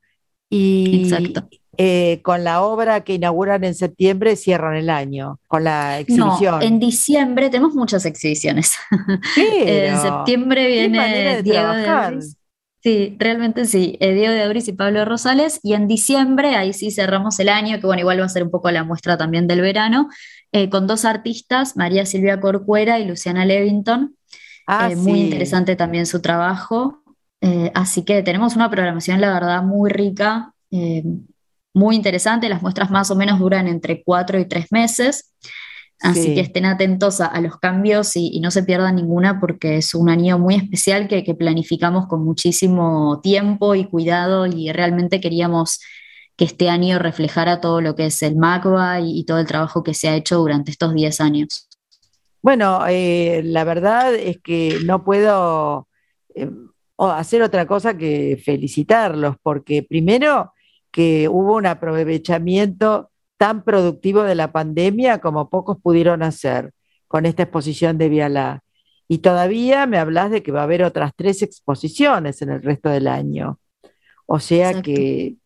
Y exacto. eh, con la obra que inauguran en septiembre cierran el año, con la No, en exhibición. diciembre tenemos muchas exhibiciones. En Pero, septiembre qué manera viene de Diego de trabajar. Auris. Sí, realmente sí. eh, Diego de Auris y Pablo Rosales. Y en diciembre, ahí sí cerramos el año, que bueno, igual va a ser un poco la muestra también del verano, eh, con dos artistas, María Silvia Corcuera y Luciana Levington. Ah, Eh, muy sí, interesante también su trabajo. Eh, así que tenemos una programación, la verdad, muy rica, eh, muy interesante. Las muestras más o menos duran entre cuatro y tres meses. Así que sí. estén atentos a, a los cambios y, y no se pierdan ninguna porque es un año muy especial que, que planificamos con muchísimo tiempo y cuidado y realmente queríamos que este año reflejara todo lo que es el MACBA y, y todo el trabajo que se ha hecho durante estos diez años. Bueno, eh, la verdad es que no puedo eh, o hacer otra cosa que felicitarlos, porque primero que hubo un aprovechamiento tan productivo de la pandemia como pocos pudieron hacer con esta exposición de Vialá. Y todavía me hablas de que va a haber otras tres exposiciones en el resto del año. O sea Exacto. que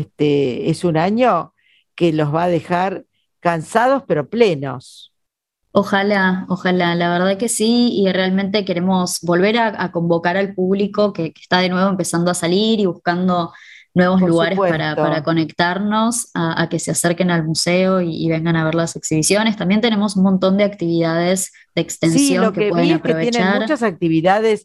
este es un año que los va a dejar cansados pero plenos. Ojalá, ojalá, la verdad que sí, y realmente queremos volver a, a convocar al público que, que está de nuevo empezando a salir y buscando nuevos Por lugares para, para supuesto. conectarnos, a, a que se acerquen al museo y, y vengan a ver las exhibiciones. También tenemos un montón de actividades de Sí, extensión lo que que vi pueden es que tienen aprovechar. muchas actividades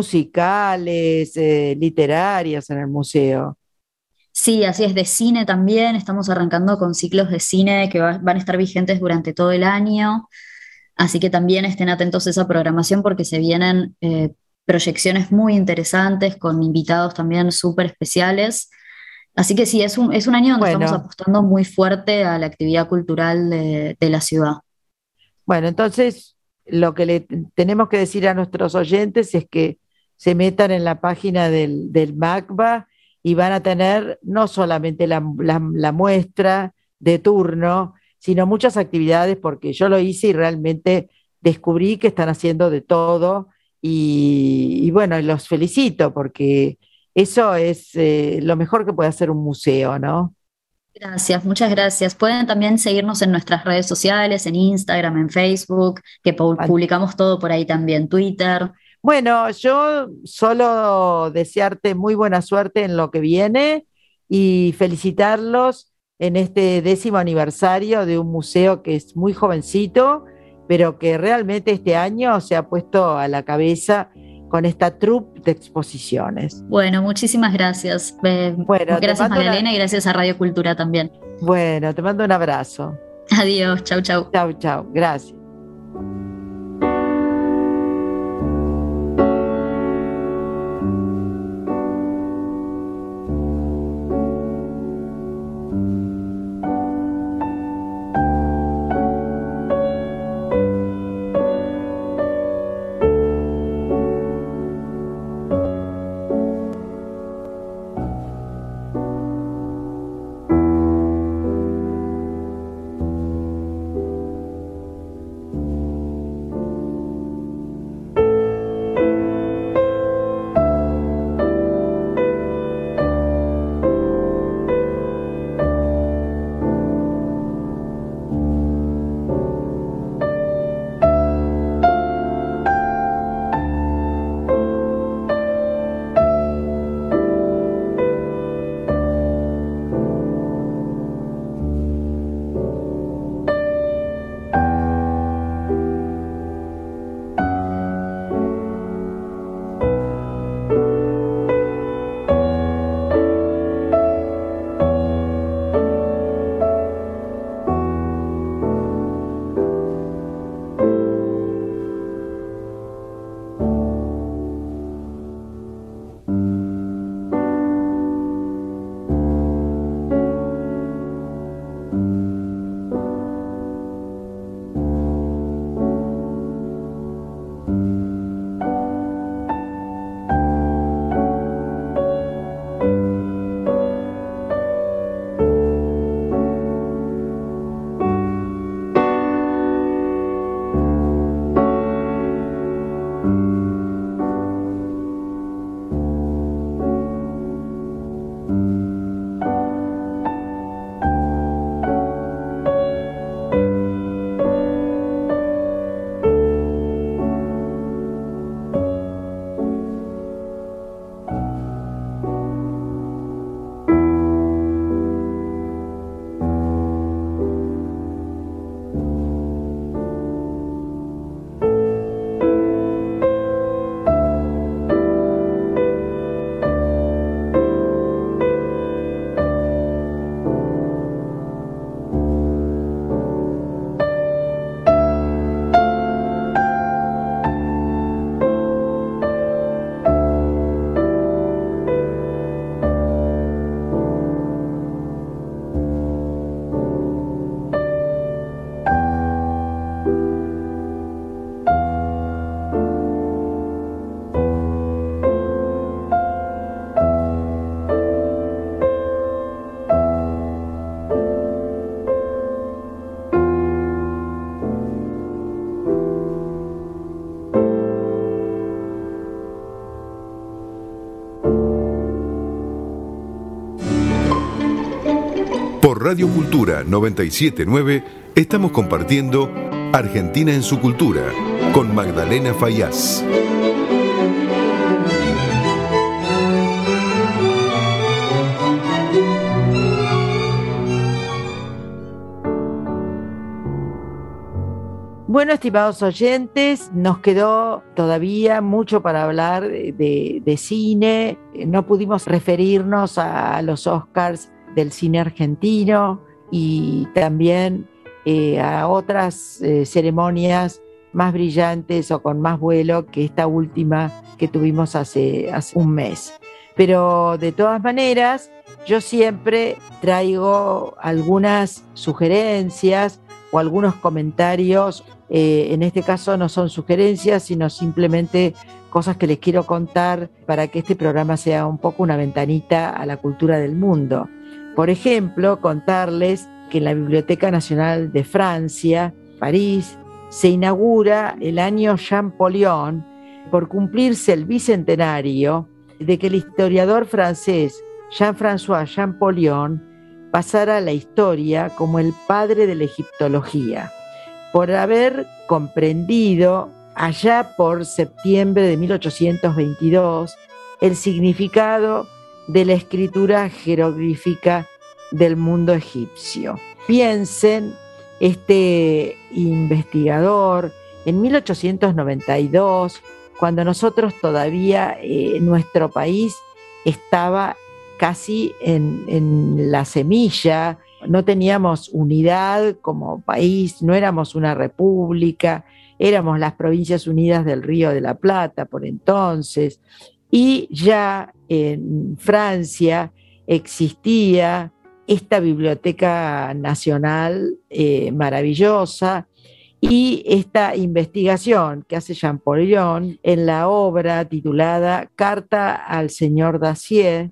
musicales, eh, literarias en el museo. Sí, así es, de cine también, estamos arrancando con ciclos de cine que va- van a estar vigentes durante todo el año. Así que también estén atentos a esa programación porque se vienen eh, proyecciones muy interesantes con invitados también súper especiales. Así que sí, es un, es un año donde estamos Bueno, apostando muy fuerte a la actividad cultural de, de la ciudad. bueno, entonces lo que le t- tenemos que decir a nuestros oyentes es que se metan en la página del, del MACBA y van a tener no solamente la, la- la muestra de turno, sino muchas actividades, porque yo lo hice y realmente descubrí que están haciendo de todo y, y bueno, y los felicito porque eso es eh, lo mejor que puede hacer un museo, ¿no? Gracias, muchas gracias. Pueden también seguirnos en nuestras redes sociales, en Instagram, en Facebook, que pu- publicamos todo por ahí también, Twitter. Bueno, yo solo desearte muy buena suerte en lo que viene y felicitarlos en este décimo aniversario de un museo que es muy jovencito, pero que realmente este año se ha puesto a la cabeza con esta troupe de exposiciones. Bueno, muchísimas gracias. Eh, Bueno, te gracias mando una, Magdalena y gracias a Radio Cultura también. bueno, te mando un abrazo. Adiós, chau, chau. Chau, chau, gracias. Por Radio Cultura noventa y siete punto nueve estamos compartiendo Argentina en su cultura, con Magdalena Fayaz. Bueno, estimados oyentes, nos quedó todavía mucho para hablar de, de cine. No pudimos referirnos a los Oscars del cine argentino y también eh, a otras eh, ceremonias más brillantes o con más vuelo que esta última que tuvimos hace, hace un mes. Pero de todas maneras, yo siempre traigo algunas sugerencias o algunos comentarios. Eh, en este caso no son sugerencias, sino simplemente cosas que les quiero contar para que este programa sea un poco una ventanita a la cultura del mundo. Por ejemplo, contarles que en la Biblioteca Nacional de Francia, París, se inaugura el año Champollion por cumplirse el bicentenario de que el historiador francés Jean-François Champollion pasara a la historia como el padre de la egiptología, por haber comprendido allá por septiembre de mil ochocientos veintidós el significado de la escritura jeroglífica del mundo egipcio. Piensen, este investigador, en mil ochocientos noventa y dos, cuando nosotros todavía, eh, nuestro país estaba casi en, en la semilla, no teníamos unidad como país, no éramos una república, éramos las Provincias Unidas del Río de la Plata por entonces, y ya en Francia existía esta biblioteca nacional eh, maravillosa y esta investigación que hace Champollion en la obra titulada Carta al señor Dacier,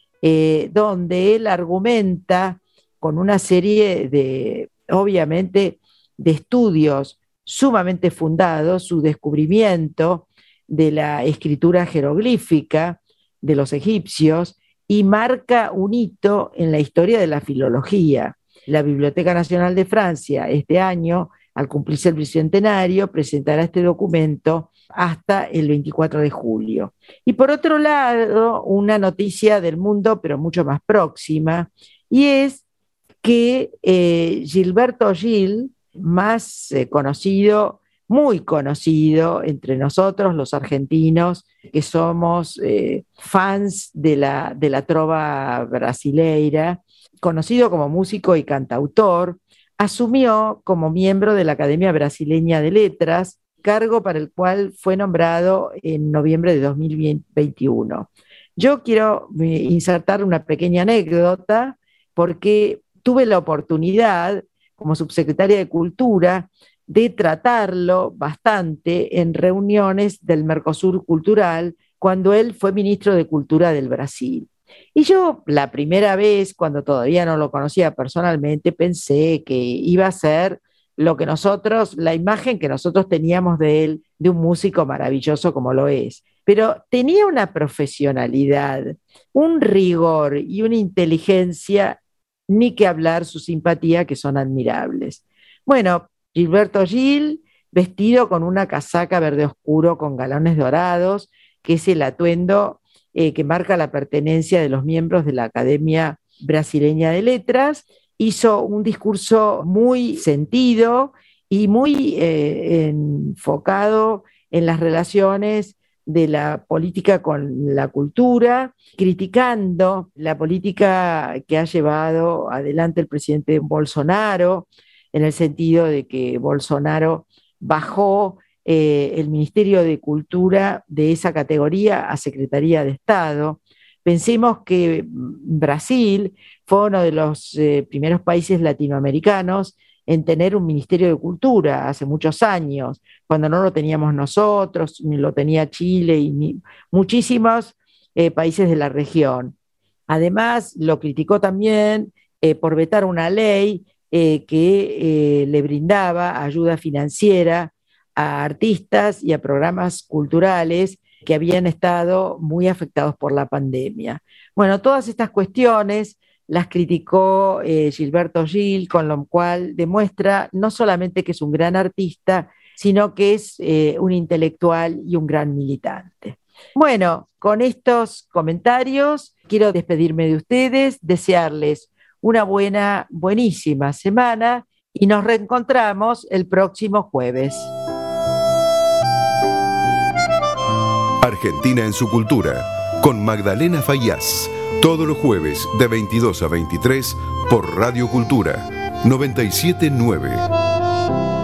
eh, donde él argumenta con una serie de, obviamente, de estudios sumamente fundados, su descubrimiento de la escritura jeroglífica de los egipcios, y marca un hito en la historia de la filología. La Biblioteca Nacional de Francia este año, al cumplirse el bicentenario, presentará este documento hasta el veinticuatro de julio. Y por otro lado, una noticia del mundo, pero mucho más próxima, y es que eh, Gilberto Gil, más eh, conocido, muy conocido entre nosotros los argentinos, que somos eh, fans de la, de la trova brasileira, conocido como músico y cantautor, asumió como miembro de la Academia Brasileña de Letras, cargo para el cual fue nombrado en noviembre de dos mil veintiuno. Yo quiero insertar una pequeña anécdota porque tuve la oportunidad, como subsecretaria de Cultura, de tratarlo bastante en reuniones del Mercosur Cultural cuando él fue ministro de Cultura del Brasil. Y yo la primera vez, cuando todavía no lo conocía personalmente, pensé que iba a ser lo que nosotros, la imagen que nosotros teníamos de él, de un músico maravilloso como lo es. Pero tenía una profesionalidad, un rigor y una inteligencia, ni que hablar su simpatía, que son admirables. Bueno, Gilberto Gil, vestido con una casaca verde oscuro con galones dorados, que es el atuendo eh, que marca la pertenencia de los miembros de la Academia Brasileña de Letras, hizo un discurso muy sentido y muy eh, enfocado en las relaciones de la política con la cultura, criticando la política que ha llevado adelante el presidente Bolsonaro, en el sentido de que Bolsonaro bajó eh, el Ministerio de Cultura de esa categoría a Secretaría de Estado. Pensemos que Brasil fue uno de los eh, primeros países latinoamericanos en tener un Ministerio de Cultura hace muchos años, cuando no lo teníamos nosotros, ni lo tenía Chile y ni, muchísimos eh, países de la región. Además, lo criticó también eh, por vetar una ley eh, que eh, le brindaba ayuda financiera a artistas y a programas culturales que habían estado muy afectados por la pandemia. Bueno, todas estas cuestiones las criticó eh, Gilberto Gil, con lo cual demuestra no solamente que es un gran artista, sino que es eh, un intelectual y un gran militante. Bueno, con estos comentarios quiero despedirme de ustedes, desearles una buena, buenísima semana y nos reencontramos el próximo jueves. Argentina en su cultura, con Magdalena Faíaz, todos los jueves de veintidós a veintitrés por Radio Cultura noventa y siete punto nueve.